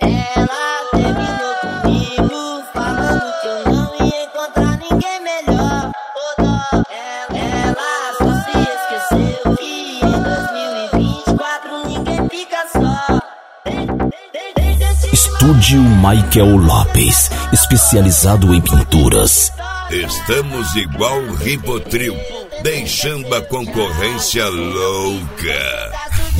Ela terminou comigo, falando que eu não ia encontrar ninguém melhor. Ô dó, ela só se esqueceu que em 2024 ninguém fica só. Estúdio Michael Lopes, especializado em pinturas. Estamos igual o Ribotril, deixando a concorrência louca.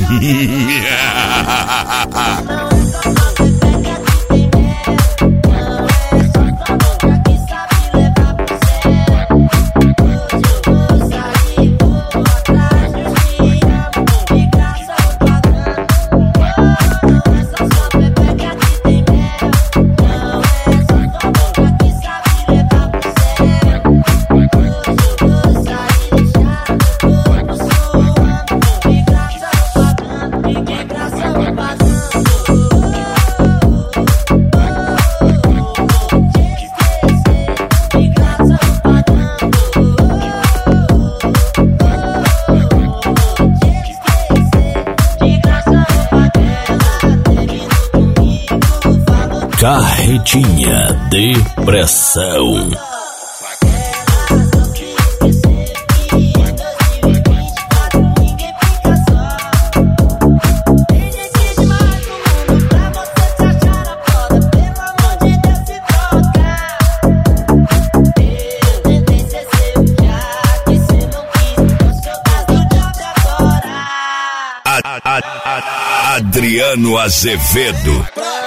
Carretinha de pressão. Adriano Azevedo.